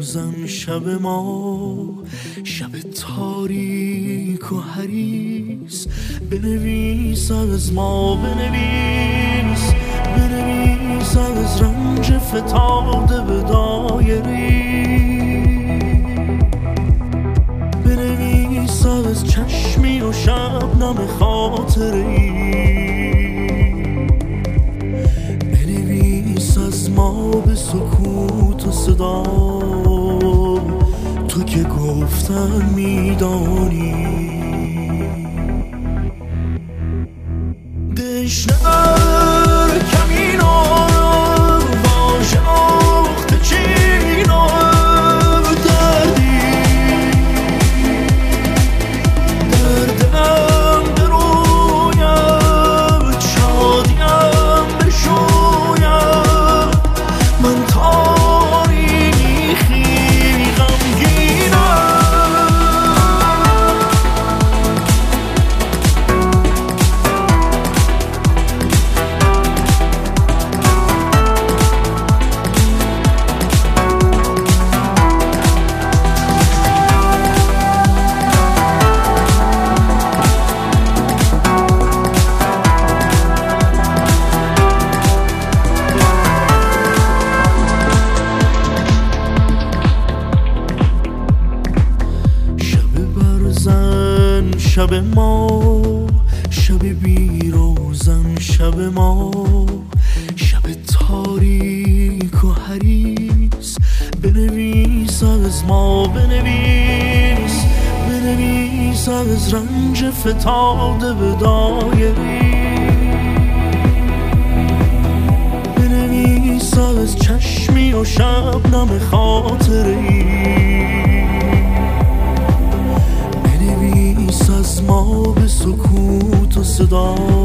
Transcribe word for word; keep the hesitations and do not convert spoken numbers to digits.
روزن شب ما، شب تاریک و حریص. بنویس از ما، بنویس بنویس از رنج فتاده به دایری، بنویس از چشمی و شبنم خاطری، بنویس از ما به سکوت و صدا، تو که گفتن میدانی. دشنر کمینا واژه آخت چینا دردی، دردم برویم شادیم بشویم، من تاریخی غمگینم. شب ما، شب بیروزن شب ما، شب تاریک و حریص. بنویس از ما، بنویس بنویس از رنج فتاده به دایری، بنویس از چشمی و شبنم خاطری، از ما به سکوت و صدا،